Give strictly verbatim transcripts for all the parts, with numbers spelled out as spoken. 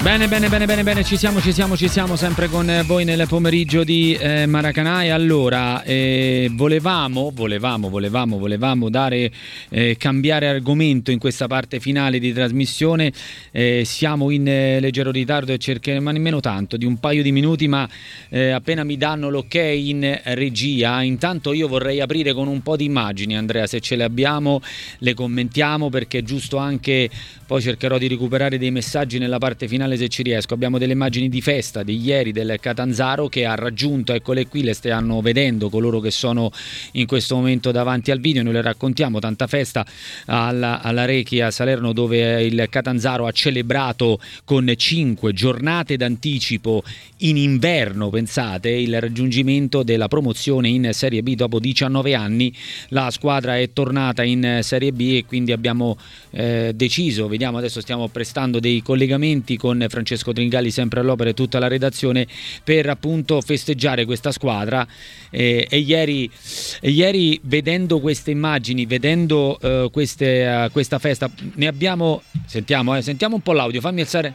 Bene, bene, bene, bene, bene, ci siamo, ci siamo, ci siamo sempre con voi nel pomeriggio di eh, Maracanã. E allora eh, volevamo, volevamo, volevamo, volevamo dare, eh, cambiare argomento in questa parte finale di trasmissione. Eh, siamo in eh, leggero ritardo e cercheremo, ma nemmeno tanto, di un paio di minuti, ma eh, appena mi danno l'ok in regia. Intanto io vorrei aprire con un po' di immagini, Andrea, se ce le abbiamo le commentiamo, perché è giusto anche, poi cercherò di recuperare dei messaggi nella parte finale se ci riesco. Abbiamo delle immagini di festa di ieri del Catanzaro che ha raggiunto, eccole qui, le stanno vedendo coloro che sono in questo momento davanti al video, noi le raccontiamo. Tanta festa alla, alla Rechi a Salerno, dove il Catanzaro ha celebrato con cinque giornate d'anticipo in inverno, pensate, il raggiungimento della promozione in Serie B dopo diciannove anni. La squadra è tornata in Serie B e quindi abbiamo eh, deciso, vediamo, adesso stiamo prestando dei collegamenti con Francesco Tringali, sempre all'opera, e tutta la redazione, per appunto festeggiare questa squadra. Eh, e ieri, e ieri vedendo queste immagini, vedendo uh, queste, uh, questa festa, ne abbiamo, sentiamo, eh, sentiamo un po' l'audio, fammi alzare,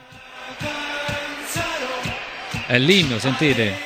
è l'inno, sentite.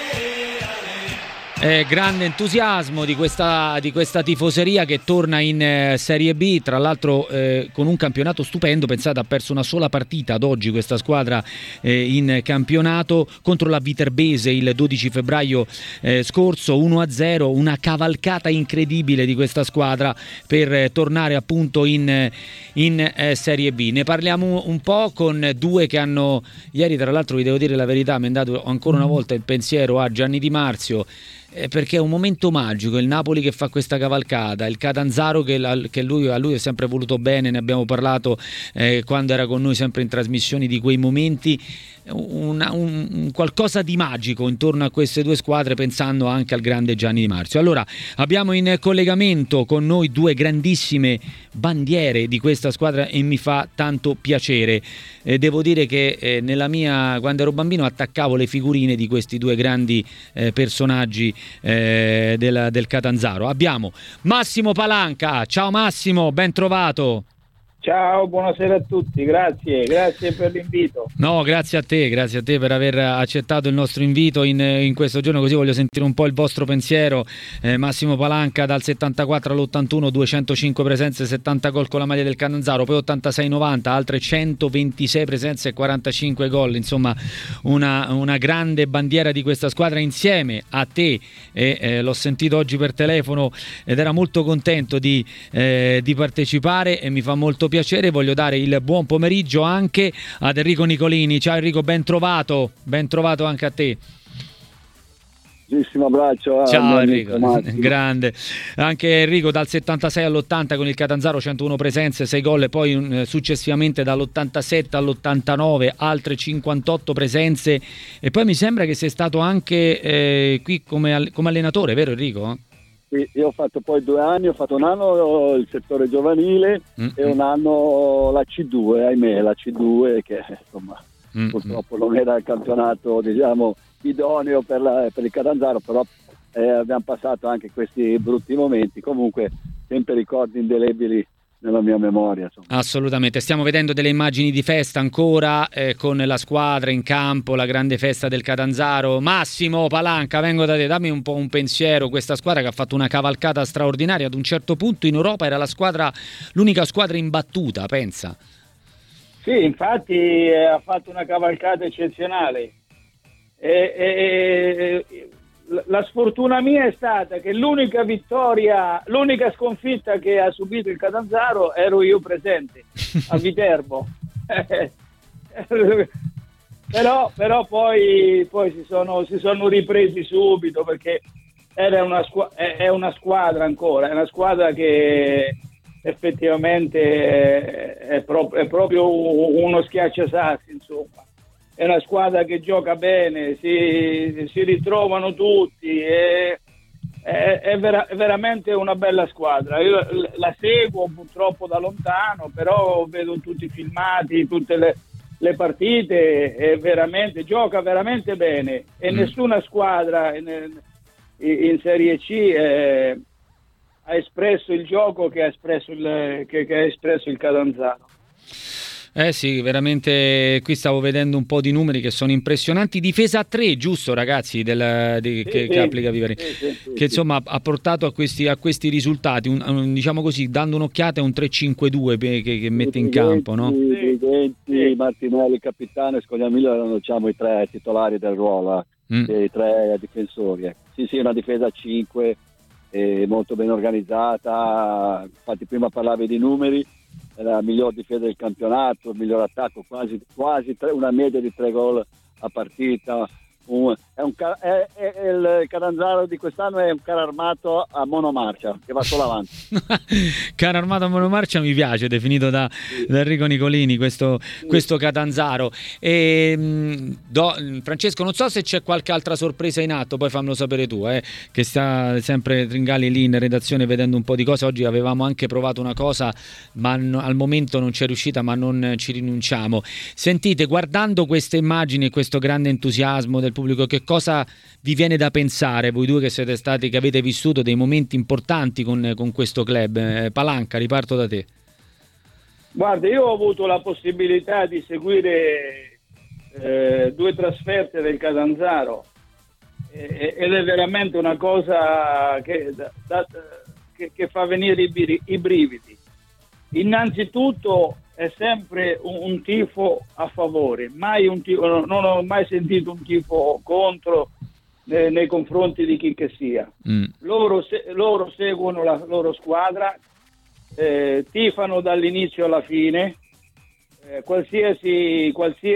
Eh, grande entusiasmo di questa, di questa tifoseria che torna in eh, Serie B, tra l'altro eh, con un campionato stupendo. Pensate, ha perso una sola partita ad oggi questa squadra eh, in campionato contro la Viterbese il dodici febbraio eh, scorso, uno a zero, una cavalcata incredibile di questa squadra per eh, tornare appunto in, in eh, Serie B. Ne parliamo un po' con due che hanno, ieri tra l'altro vi devo dire la verità, mi è andato ancora una volta il pensiero a Gianni Di Marzio, Eh, perché è un momento magico, il Napoli che fa questa cavalcata, il Catanzaro che, la, che lui, a lui è sempre voluto bene, ne abbiamo parlato eh, quando era con noi sempre in trasmissioni di quei momenti, una, un, un qualcosa di magico intorno a queste due squadre, pensando anche al grande Gianni Di Marzio. Allora abbiamo in collegamento con noi due grandissime bandiere di questa squadra e mi fa tanto piacere. Eh, devo dire che eh, nella mia, quando ero bambino, attaccavo le figurine di questi due grandi eh, personaggi eh, del, del Catanzaro. Abbiamo Massimo Palanca. Ciao Massimo, ben trovato. Ciao, buonasera a tutti, grazie, grazie per l'invito. No, grazie a te, grazie a te per aver accettato il nostro invito in, in questo giorno, così voglio sentire un po' il vostro pensiero. Eh, Massimo Palanca, dal settantaquattro all'ottantuno, duecentocinque presenze, settanta gol con la maglia del Catanzaro, poi ottantasei novanta, altre centoventisei presenze e quarantacinque gol, insomma una, una grande bandiera di questa squadra insieme a te. E eh, l'ho sentito oggi per telefono ed era molto contento di, eh, di partecipare e mi fa molto piacere. Voglio dare il buon pomeriggio anche ad Enrico Nicolini. Ciao Enrico, ben trovato, ben trovato anche a te. Un abbraccio. Ciao Enrico, grande. Anche Enrico dal settantasei all'ottanta con il Catanzaro, centouno presenze, sei gol, e poi eh, successivamente dall'ottantasette all'ottantanove altre cinquantotto presenze, e poi mi sembra che sei stato anche eh, qui come, come allenatore, vero Enrico? Sì, io ho fatto poi due anni, ho fatto un anno il settore giovanile mm-hmm. e un anno la C due, ahimè, la C due che insomma mm-hmm. purtroppo non era il campionato, diciamo, idoneo per, la, per il Catanzaro, però eh, abbiamo passato anche questi brutti momenti, comunque sempre ricordi indelebili nella mia memoria, insomma. Assolutamente, stiamo vedendo delle immagini di festa ancora eh, con la squadra in campo, la grande festa del Catanzaro. Massimo Palanca, vengo da te, dammi un po' un pensiero. Questa squadra che ha fatto una cavalcata straordinaria, ad un certo punto in Europa era la squadra, l'unica squadra imbattuta, pensa. Sì, infatti eh, ha fatto una cavalcata eccezionale. E, e, e, la sfortuna mia è stata che l'unica vittoria, l'unica sconfitta che ha subito il Catanzaro ero io presente a Viterbo. però, però poi, poi si sono, si sono ripresi subito, perché era una squ- è una squadra ancora, è una squadra che effettivamente è, pro- è proprio uno schiacciasassi, insomma. È una squadra che gioca bene, si, si ritrovano tutti, è, è, è, vera, è veramente una bella squadra. Io la seguo purtroppo da lontano, però vedo tutti i filmati, tutte le, le partite, è veramente, gioca veramente bene, e mm. nessuna squadra in, in Serie C è, ha espresso il gioco che ha espresso il, che, che ha espresso il Catanzaro. Eh sì, veramente qui stavo vedendo un po' di numeri che sono impressionanti. Difesa a tre, giusto ragazzi, del, di, Sì, che, sì, che applica Viveri, sì, sì, sì, che insomma ha portato a questi, a questi risultati, un, un, diciamo così, dando un'occhiata a un tre cinque due che, che mette in campo, no? Sì, Brighetti, sì. Martinelli, capitano e Scognamiglio erano diciamo i tre titolari del ruolo, Mm. i tre difensori. eh. Sì, sì, una difesa a cinque, eh, molto ben organizzata. Infatti prima parlavi di numeri, è la miglior difesa del campionato, il miglior attacco, quasi, quasi tre, una media di tre gol a partita. Un, è un, ca- è, è, è il Catanzaro di quest'anno è un carro armato a monomarcia che va solo avanti. Carro armato a monomarcia mi piace, definito da, da Enrico Nicolini questo, questo Catanzaro. E, mh, do, Francesco, non so se c'è qualche altra sorpresa in atto, poi fammelo sapere tu, eh, che sta sempre Tringali lì in redazione vedendo un po' di cose. Oggi avevamo anche provato una cosa, ma no, al momento non c'è riuscita, ma non ci rinunciamo. Sentite, guardando queste immagini e questo grande entusiasmo del pubblico, che cosa vi viene da pensare voi due che siete stati, che avete vissuto dei momenti importanti con, con questo club? Eh, Palanca, riparto da te. Guarda, io ho avuto la possibilità di seguire eh, due trasferte del Catanzaro eh, ed è veramente una cosa che, da, da, che, che fa venire i, biri, i brividi. Innanzitutto è sempre un, un tifo a favore, mai un tifo, non ho mai sentito un tifo contro eh, nei confronti di chi che sia. Mm. Loro, se, loro seguono la loro squadra, eh, tifano dall'inizio alla fine, eh, qualsiasi,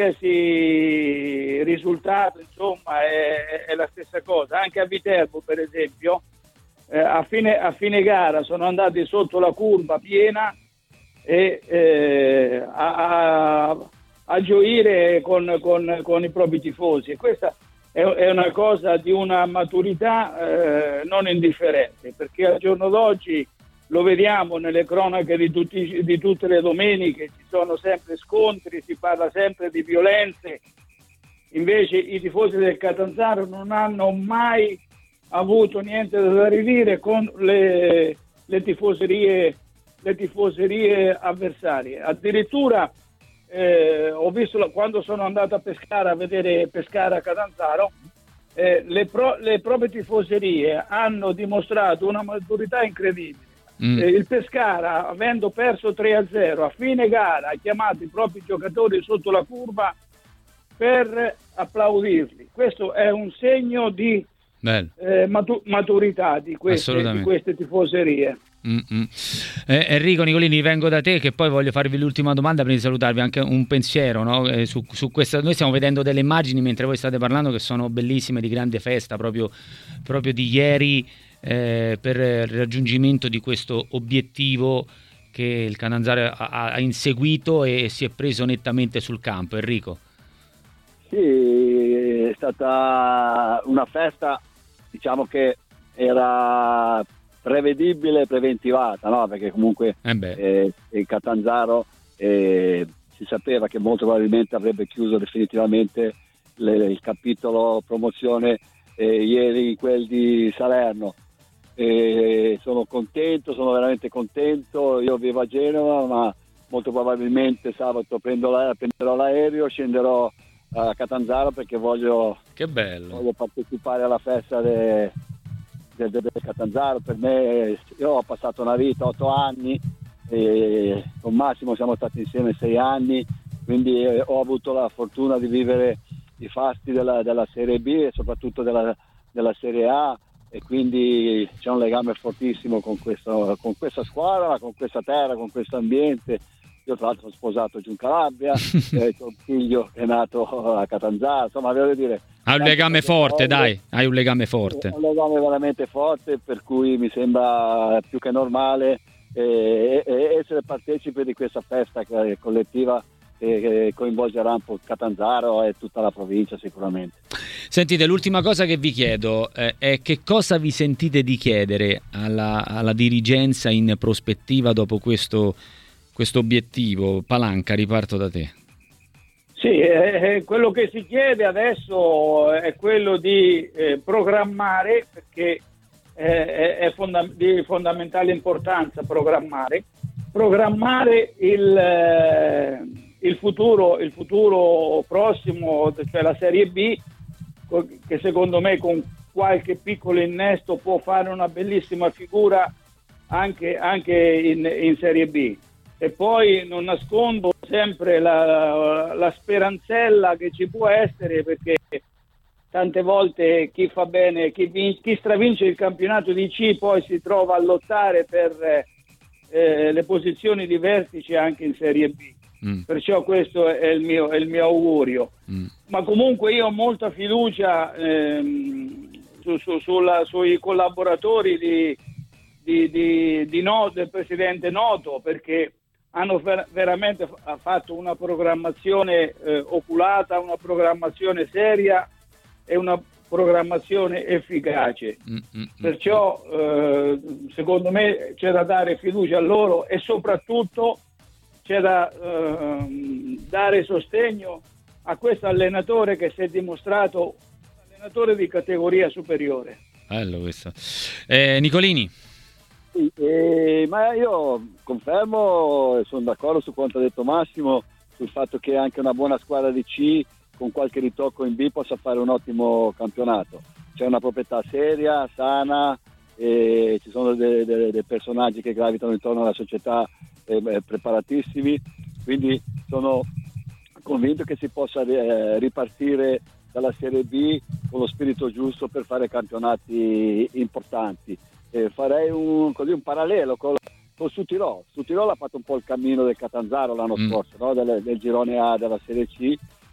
qualsiasi risultato insomma è, è la stessa cosa. Anche a Viterbo per esempio eh, a, fine, a fine gara sono andati sotto la curva piena e eh, a, a, a gioire con, con, con i propri tifosi, e questa è, è una cosa di una maturità eh, non indifferente, perché al giorno d'oggi lo vediamo nelle cronache di, tutti, di tutte le domeniche, ci sono sempre scontri, si parla sempre di violenze. Invece i tifosi del Catanzaro non hanno mai avuto niente da ridire con le, le tifoserie le tifoserie avversarie. Addirittura eh, ho visto la, quando sono andato a pescare a vedere pescare a Catanzaro, eh, le, pro, le proprie tifoserie hanno dimostrato una maturità incredibile. Mm. Eh, il Pescara, avendo perso tre a zero a fine gara, ha chiamato i propri giocatori sotto la curva per applaudirli. Questo è un segno di eh, matu- maturità di queste, di queste tifoserie. Eh, Enrico Nicolini, vengo da te, che poi voglio farvi l'ultima domanda prima di salutarvi, anche un pensiero, no? eh, su, su questa. Noi stiamo vedendo delle immagini mentre voi state parlando che sono bellissime, di grande festa proprio, proprio di ieri eh, per il raggiungimento di questo obiettivo che il Catanzaro ha, ha inseguito e si è preso nettamente sul campo. Enrico. Sì, è stata una festa, diciamo che era prevedibile e preventivata, no? Perché comunque eh beh. Eh, il Catanzaro eh, si sapeva che molto probabilmente avrebbe chiuso definitivamente le, il capitolo promozione eh, ieri, quel di Salerno. Eh, sono contento, sono veramente contento. Io vivo a Genova, ma molto probabilmente sabato prendo la, prenderò l'aereo, scenderò a Catanzaro perché voglio, che bello. voglio partecipare alla festa de, del, del Catanzaro. Per me, io ho passato una vita, otto anni, e con Massimo siamo stati insieme sei anni, quindi eh, ho avuto la fortuna di vivere i fasti della, della Serie B e soprattutto della, della Serie A, e quindi c'è un legame fortissimo con, questo, con questa squadra, con questa terra, con questo ambiente. Io tra l'altro sono sposato giù in Calabria, eh, ho un figlio che è nato a Catanzaro, insomma voglio dire... Hai un legame forte, dai, hai un legame forte. Un legame veramente forte, per cui mi sembra più che normale eh, eh, essere partecipe di questa festa collettiva che, che coinvolgerà un po' Catanzaro e tutta la provincia sicuramente. Sentite, l'ultima cosa che vi chiedo eh, è che cosa vi sentite di chiedere alla, alla dirigenza in prospettiva dopo questo... questo obiettivo. Palanca, riparto da te. Sì, eh, quello che si chiede adesso è quello di eh, programmare, perché eh, è fonda- di fondamentale importanza programmare, programmare il, eh, il futuro, il futuro prossimo, cioè la Serie B, che secondo me con qualche piccolo innesto può fare una bellissima figura anche, anche in, in Serie B. E poi non nascondo sempre la, la speranzella che ci può essere, perché tante volte chi fa bene, chi, vince, chi stravince il campionato di C poi si trova a lottare per eh, le posizioni di vertice anche in Serie B. Mm. Perciò questo è il mio, è il mio augurio. Mm. Ma comunque io ho molta fiducia ehm, su, su, sulla, sui collaboratori di, di, di, di no, del presidente Noto, perché hanno ver- veramente f- fatto una programmazione eh, oculata, una programmazione seria e una programmazione efficace. Mm-hmm. Perciò eh, secondo me c'è da dare fiducia a loro e soprattutto c'è da eh, dare sostegno a questo allenatore che si è dimostrato un allenatore di categoria superiore. Bello questo. Eh, Nicolini. Sì, eh, ma io confermo e sono d'accordo su quanto ha detto Massimo, sul fatto che anche una buona squadra di C con qualche ritocco in B possa fare un ottimo campionato. C'è una proprietà seria, sana, e ci sono dei, dei, dei personaggi che gravitano intorno alla società eh, preparatissimi, quindi sono convinto che si possa eh, ripartire dalla Serie B con lo spirito giusto per fare campionati importanti. Eh, farei un, così un parallelo con, con Sudtirolo. Sudtirolo ha fatto un po' il cammino del Catanzaro l'anno mm. scorso, no? del, del girone A della Serie C,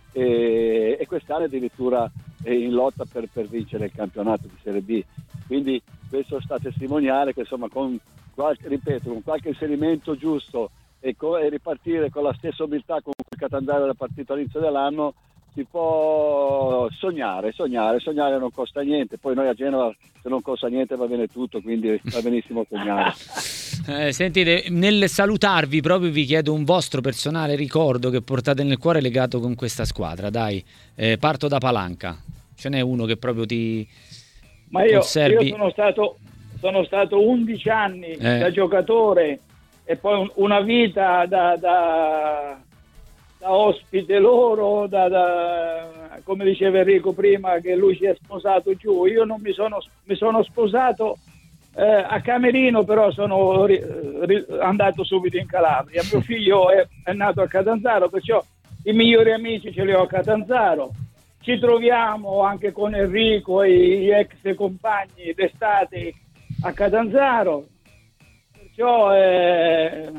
e, e quest'anno addirittura è in lotta per, per vincere il campionato di Serie B. Quindi questo sta a testimoniare che insomma con qualche, ripeto, con qualche inserimento giusto e, co- e ripartire con la stessa umiltà con cui il Catanzaro era partito all'inizio dell'anno, si può sognare, sognare, sognare non costa niente. Poi noi a Genova se non costa niente va bene tutto, quindi va benissimo sognare. Eh, sentite, nel salutarvi proprio vi chiedo un vostro personale ricordo che portate nel cuore legato con questa squadra. Dai, eh, parto da Palanca. Ce n'è uno che proprio ti Ma io, conservi? io sono stato sono stato undici anni eh. da giocatore e poi un, una vita da, da, da ospite loro, da, da, come diceva Enrico prima che lui si è sposato giù. Io non mi sono, mi sono sposato eh, a Camerino, però sono ri, ri, andato subito in Calabria. Mio figlio è, è nato a Catanzaro, perciò i migliori amici ce li ho a Catanzaro. Ci troviamo anche con Enrico e gli ex compagni d'estate a Catanzaro, perciò eh,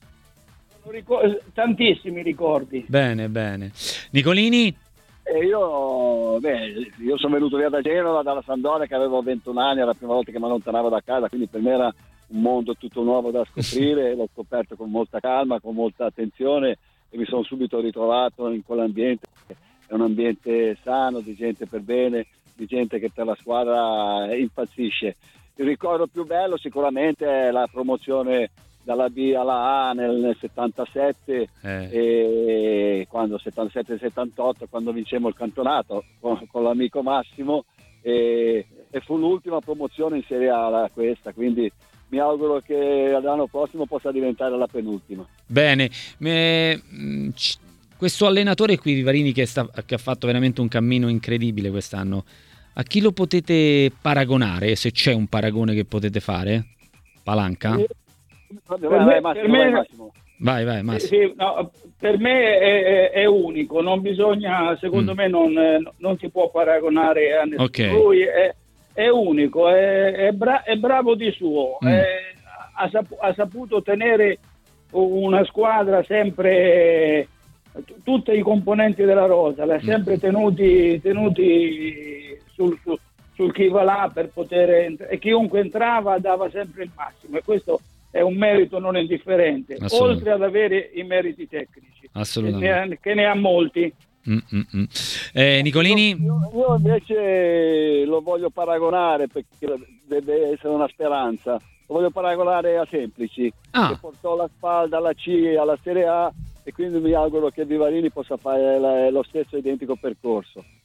ricor- tantissimi ricordi. Bene, bene. Nicolini? E io, beh, io sono venuto via da Genova, dalla Sampdoria, che avevo ventuno anni, era la prima volta che mi allontanavo da casa, quindi per me era un mondo tutto nuovo da scoprire. L'ho scoperto con molta calma, con molta attenzione e mi sono subito ritrovato in quell'ambiente. È un ambiente sano, di gente per bene, di gente che per la squadra impazzisce. Il ricordo più bello sicuramente è la promozione dalla B alla A nel, nel settantasette, eh. e quando settantasette settantotto, quando vincemmo il campionato con, con l'amico Massimo, e, e fu l'ultima promozione in Serie A questa, quindi mi auguro che l'anno prossimo possa diventare la penultima. Bene, me, c- questo allenatore qui Vivarini che, sta, che ha fatto veramente un cammino incredibile quest'anno, a chi lo potete paragonare, se c'è un paragone che potete fare? Palanca? Per vai, me, Massimo, per me, vai, Massimo. Vai, vai, Massimo. Sì, no, per me è, è unico, non bisogna, secondo mm. me non, non si può paragonare a nessuno. Okay. Lui è, è unico, è, è, bra- è bravo di suo, mm. è, ha, sap- ha saputo tenere una squadra sempre, t- tutti i componenti della rosa, l'ha sempre tenuti, tenuti sul, sul, sul chi va là per poter, e chiunque entrava dava sempre il massimo, e questo è un merito non indifferente, oltre ad avere i meriti tecnici, assolutamente, che ne ha, che ne ha molti. Mm-mm. Eh, Nicolini? Io, io invece lo voglio paragonare, perché deve essere una speranza, lo voglio paragonare a Semplici, ah. che portò la Spal alla C alla Serie A, e quindi mi auguro che Vivarini possa fare la, lo stesso identico percorso.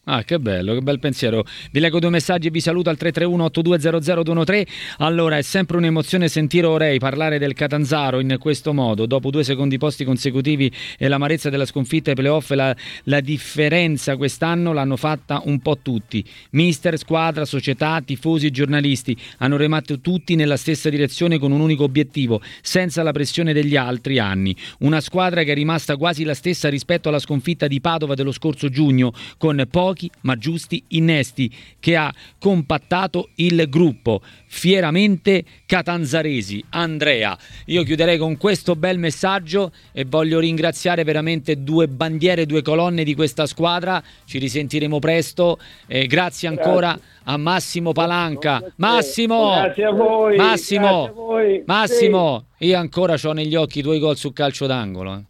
Ah, che bello, che bel pensiero. Vi leggo due messaggi e vi saluto al tre tre uno otto due zero zero due uno tre. Allora, è sempre un'emozione sentire Orei parlare del Catanzaro in questo modo. Dopo due secondi posti consecutivi e l'amarezza della sconfitta ai playoff, la, la differenza quest'anno l'hanno fatta un po' tutti. Mister, squadra, società, tifosi, giornalisti hanno remato tutti nella stessa direzione con un unico obiettivo, senza la pressione degli altri anni. Una squadra che è rimasta quasi la stessa rispetto alla sconfitta di Padova dello scorso giugno, con pochi ma giusti innesti, che ha compattato il gruppo. Fieramente catanzaresi. Andrea, io chiuderei con questo bel messaggio e voglio ringraziare veramente due bandiere, due colonne di questa squadra. Ci risentiremo presto. Eh, grazie ancora grazie. a Massimo Palanca. Massimo, grazie a voi. Massimo, grazie a voi. Massimo, sì. Io ancora ho negli occhi i tuoi gol sul calcio d'angolo. Eh.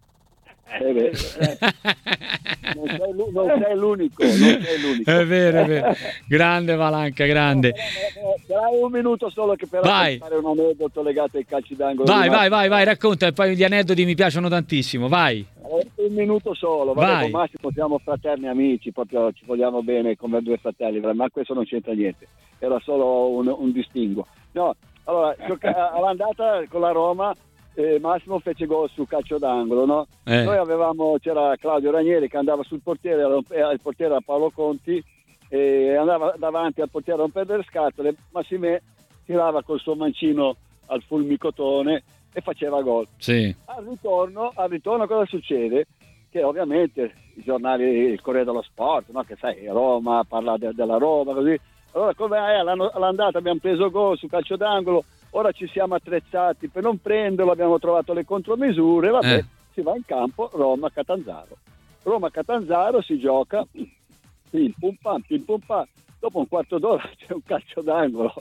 Eh beh, eh. Non, sei, non sei l'unico, non sei l'unico. È vero, è vero. Grande Palanca, grande. Dai un minuto solo che per vai. fare un aneddoto legato ai calci d'angolo. Vai, vai, vai, vai, racconta, e poi gli aneddoti mi piacciono tantissimo, vai. Un minuto solo, vabbè, con Massimo siamo fraterni amici, proprio ci vogliamo bene come due fratelli, ma questo non c'entra niente, era solo un, un distinguo. No, allora, all'andata con la Roma, Eh, Massimo fece gol sul calcio d'angolo, no? Eh. Noi avevamo, c'era Claudio Ranieri che andava sul portiere, il portiere era Paolo Conti, e andava davanti al portiere a rompere le scatole. Massimè tirava col suo mancino al fulmicotone e faceva gol. Sì. Al ritorno, al ritorno cosa succede? Che ovviamente i giornali, il Corriere dello Sport, no? Che sai, Roma parla de- della Roma, così. Allora come è all'andata abbiamo preso gol sul calcio d'angolo. Ora ci siamo attrezzati per non prenderlo, abbiamo trovato le contromisure, vabbè, eh. si va in campo Roma-Catanzaro. Roma-Catanzaro si gioca, pim pum pam, pim pum pam. Dopo un quarto d'ora c'è un calcio d'angolo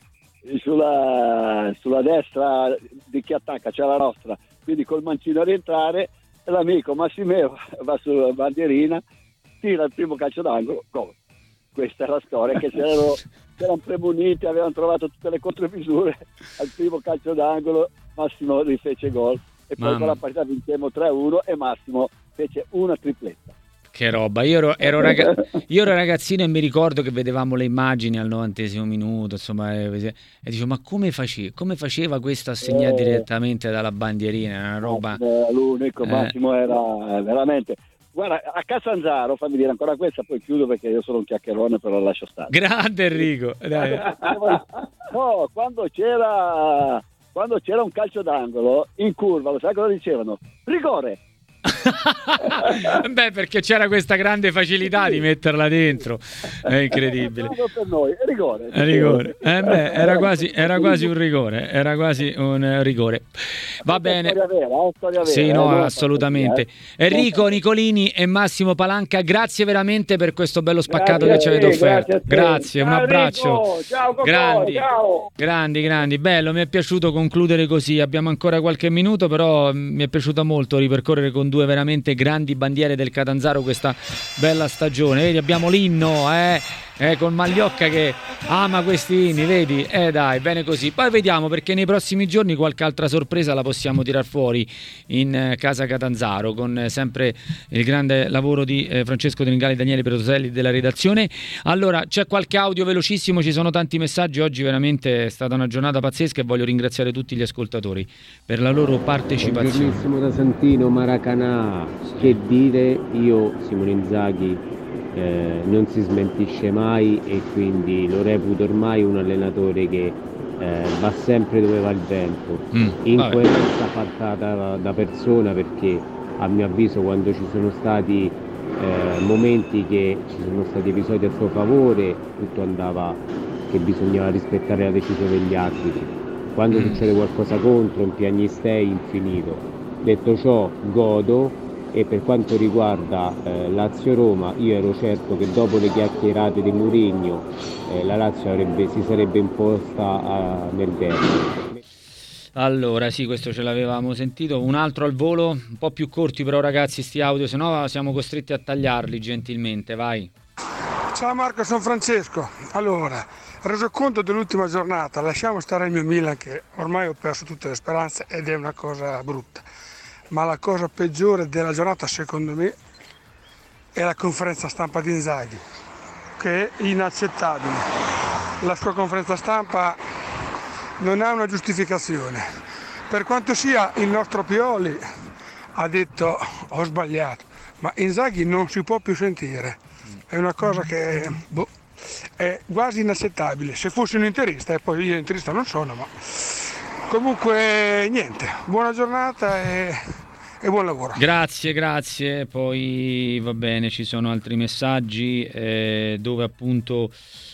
sulla, sulla destra di chi attacca, c'è la nostra, quindi col mancino a rientrare, e l'amico Massimeo va sulla bandierina, tira il primo calcio d'angolo, gol. Questa è la storia, che c'erano, c'erano premuniti, avevano trovato tutte le contromisure al primo calcio d'angolo, Massimo rifece gol e poi con la partita vincemmo tre a uno e Massimo fece una tripletta. Che roba, io ero, ero, raga- io ero ragazzino e mi ricordo che vedevamo le immagini al novantesimo minuto, insomma, e, e dicevo, ma come, face- come faceva questo a segnare eh, direttamente dalla bandierina? Una roba... Era l'unico, Massimo eh. era veramente... Guarda, a Catanzaro, fammi dire ancora questa, poi chiudo perché io sono un chiacchierone, però la lascio stare. Grande Enrico! Dai. No, quando c'era, quando c'era un calcio d'angolo, in curva, lo sai cosa dicevano? Rigore! Beh, perché c'era questa grande facilità di metterla dentro, è incredibile. Per noi è rigore, è rigore. Eh beh, era quasi, era quasi un rigore, era quasi un rigore. Va bene. Storia vera, eh? Storia vera, sì, no, eh? assolutamente. Eh? Enrico, Nicolini e Massimo Palanca, grazie veramente per questo bello spaccato grazie che ci avete te, offerto. Grazie, grazie un ciao, abbraccio. Enrico. Ciao, Cocò, grandi, ciao. grandi, grandi. Bello, mi è piaciuto concludere così. Abbiamo ancora qualche minuto, però mi è piaciuto molto ripercorrere con due veramente grandi bandiere del Catanzaro questa bella stagione. Vedi, abbiamo l'inno, eh, eh con Magliocca che ama questi inni, vedi? Eh dai, bene così. Poi vediamo, perché nei prossimi giorni qualche altra sorpresa la possiamo tirar fuori in eh, casa Catanzaro, con eh, sempre il grande lavoro di eh, Francesco Tringali e Daniele Peroselli della redazione. Allora, c'è qualche audio velocissimo, ci sono tanti messaggi, oggi veramente è stata una giornata pazzesca e voglio ringraziare tutti gli ascoltatori per la loro partecipazione. Buongiornissimo da Santino, Maracanà. Che dire, io Simone Inzaghi eh, non si smentisce mai e quindi lo reputo ormai un allenatore che eh, va sempre dove va il vento, mm, incoerenza fatta da, da persona, perché a mio avviso quando ci sono stati eh, momenti che ci sono stati episodi a suo favore tutto andava, che bisognava rispettare la decisione degli arbitri, quando mm. succede qualcosa contro un piagnistei infinito. Detto ciò, godo. E per quanto riguarda eh, Lazio-Roma, io ero certo che dopo le chiacchierate di Mourinho eh, la Lazio avrebbe, si sarebbe imposta a, nel derby. Allora sì, questo ce l'avevamo sentito. Un altro al volo, un po' più corti però ragazzi sti audio, se no siamo costretti a tagliarli gentilmente, vai. Ciao Marco, sono Francesco. Allora, reso conto dell'ultima giornata, lasciamo stare il mio Milan che ormai ho perso tutte le speranze ed è una cosa brutta. Ma la cosa peggiore della giornata secondo me è la conferenza stampa di Inzaghi, che è inaccettabile. La sua conferenza stampa non ha una giustificazione. Per quanto sia il nostro Pioli ha detto ho sbagliato, ma Inzaghi non si può più sentire. È una cosa che boh, è quasi inaccettabile. Se fossi un interista, e poi io interista non sono, ma comunque niente, buona giornata e, e buon lavoro. Grazie, grazie. Poi va bene, ci sono altri messaggi eh, dove appunto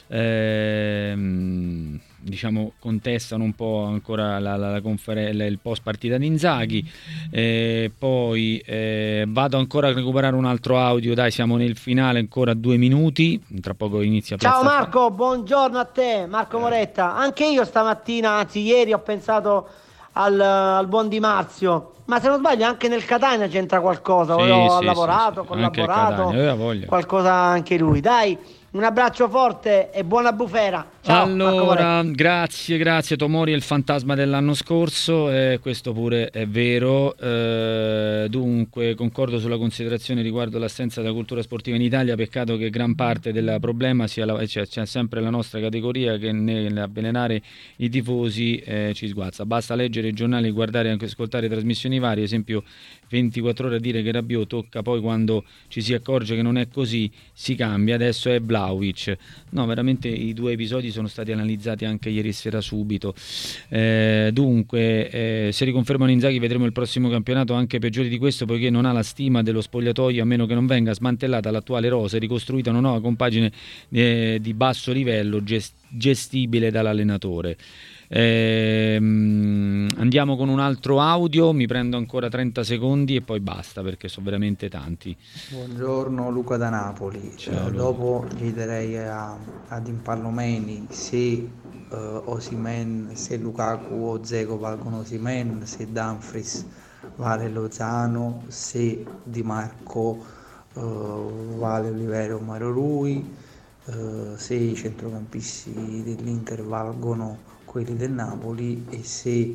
ehm, diciamo contestano un po' ancora la, la, la conferen- il post partita di Inzaghi. Eh, poi eh, vado ancora a recuperare un altro audio, dai, siamo nel finale, ancora due minuti, tra poco inizia. Ciao Marco, buongiorno a te, Marco Moretta. Anche io stamattina, anzi ieri, ho pensato al, al buon Di Marzio, ma se non sbaglio anche nel Catania c'entra qualcosa, sì, ho sì, lavorato, sì, sì. collaborato, Catania, qualcosa anche lui, dai. Un abbraccio forte e buona bufera. Ciao, allora, grazie, grazie. Tomori è il fantasma dell'anno scorso, eh, questo pure è vero. Eh, dunque, concordo sulla considerazione riguardo l'assenza della cultura sportiva in Italia. Peccato che gran parte del problema sia la, cioè, c'è sempre la nostra categoria che nell'avvelenare i tifosi eh, ci sguazza. Basta leggere i giornali, guardare e anche ascoltare trasmissioni varie. Esempio, ventiquattro ore a dire che Rabiot tocca, poi quando ci si accorge che non è così si cambia. Adesso è Vlahovic. No, veramente i due episodi sono stati analizzati anche ieri sera subito. Eh, dunque, eh, se riconfermano Inzaghi vedremo il prossimo campionato anche peggiore di questo, poiché non ha la stima dello spogliatoio, a meno che non venga smantellata l'attuale rosa e ricostruita una nuova compagine eh, di basso livello gest- gestibile dall'allenatore. Eh, andiamo con un altro audio, mi prendo ancora trenta secondi e poi basta perché sono veramente tanti. Buongiorno, Luca da Napoli. Ciao, eh, dopo gli direi a, ad Impallomeni se uh, Osimhen, se Lukaku o Dzeko valgono Osimhen, se Dumfries vale Lozano, se Di Marco uh, vale Oliveira o Mario Rui, uh, se i centrocampisti dell'Inter valgono quelli del Napoli e se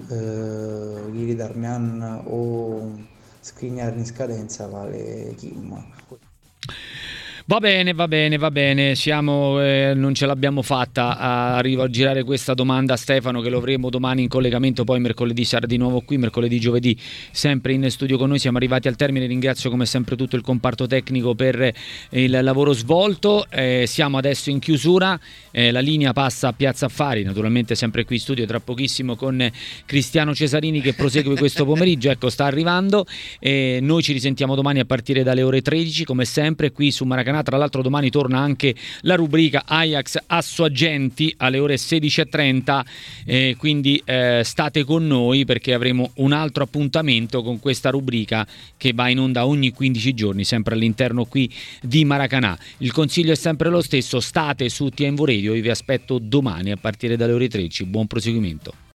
uh, Ghiri Darmian o Skriniar in scadenza vale Kim. Va bene, va bene, va bene, siamo, eh, non ce l'abbiamo fatta, arrivo a girare questa domanda a Stefano, che lo avremo domani in collegamento, poi mercoledì sarà di nuovo qui, mercoledì, giovedì sempre in studio con noi. Siamo arrivati al termine, ringrazio come sempre tutto il comparto tecnico per il lavoro svolto, eh, siamo adesso in chiusura, eh, la linea passa a Piazza Affari, naturalmente sempre qui in studio tra pochissimo con Cristiano Cesarini che prosegue questo pomeriggio, ecco sta arrivando, eh, noi ci risentiamo domani a partire dalle ore tredici come sempre qui su Maracanà. Tra l'altro domani torna anche la rubrica Ajax Assoagenti alle ore sedici e trenta, eh, quindi eh, state con noi perché avremo un altro appuntamento con questa rubrica che va in onda ogni quindici giorni, sempre all'interno qui di Maracanà. Il consiglio è sempre lo stesso, state su T M V Radio, io vi aspetto domani a partire dalle ore tredici. Buon proseguimento.